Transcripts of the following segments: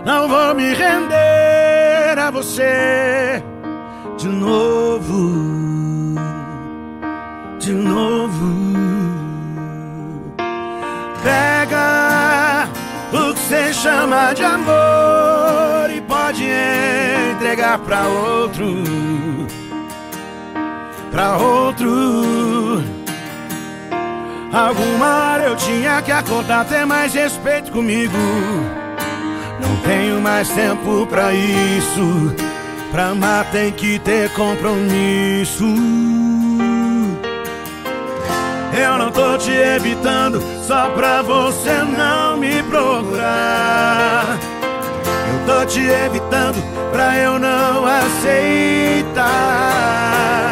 Não vou me render a você de novo, de novo. Pega o que você chama de amor e pode entregar pra outro, pra outro. Alguma hora eu tinha que acordar, ter mais respeito comigo. Não tenho mais tempo pra isso. Pra amar tem que ter compromisso. Eu não tô te evitando só pra você não me procurar. Eu tô te evitando pra eu não aceitar.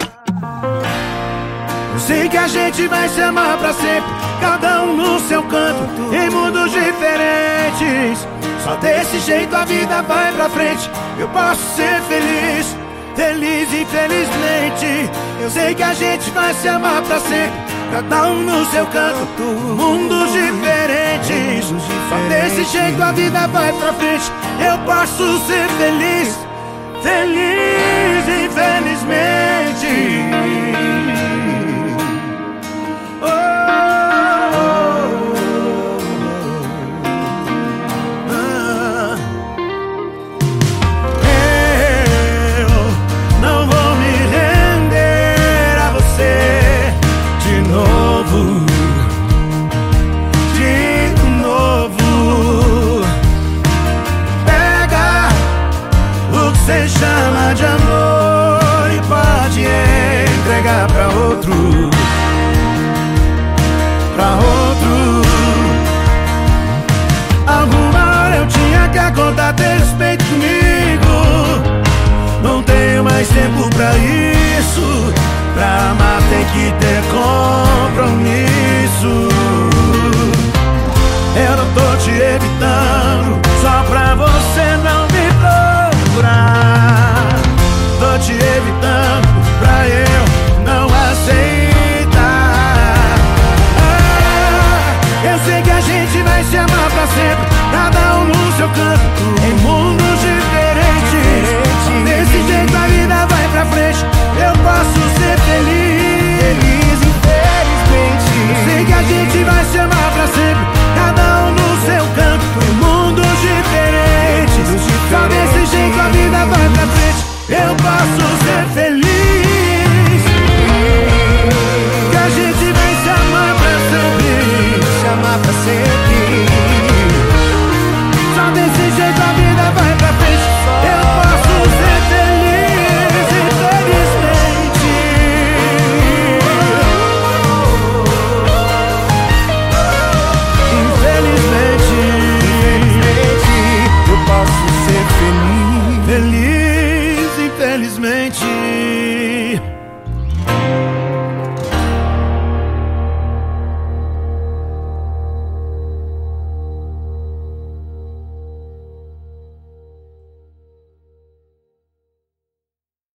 Eu sei que a gente vai se amar pra sempre, cada um no seu canto, em mundos diferentes. Só desse jeito a vida vai pra frente. Eu posso ser feliz, feliz infelizmente. Eu sei que a gente vai se amar pra sempre, cada um no seu canto, mundos diferentes. Só desse jeito a vida vai pra frente. Eu posso ser feliz, feliz infelizmente. Você chama de amor e pode entregar pra outro, pra outro. Alguma hora eu tinha que acordar, ter respeito comigo. Não tenho mais tempo pra isso. Pra amar tem que ter compromisso. Eu não tô te evitando só pra você não me procurar. Tô te evitando pra eu não aceitar. Eu sei que a gente vai se amar pra sempre, cada um no seu canto, em mundos diferentes. Desse jeito a vida vai pra frente. Eu posso ser feliz, feliz infelizmente. Eu sei que a gente vai se amar pra sempre,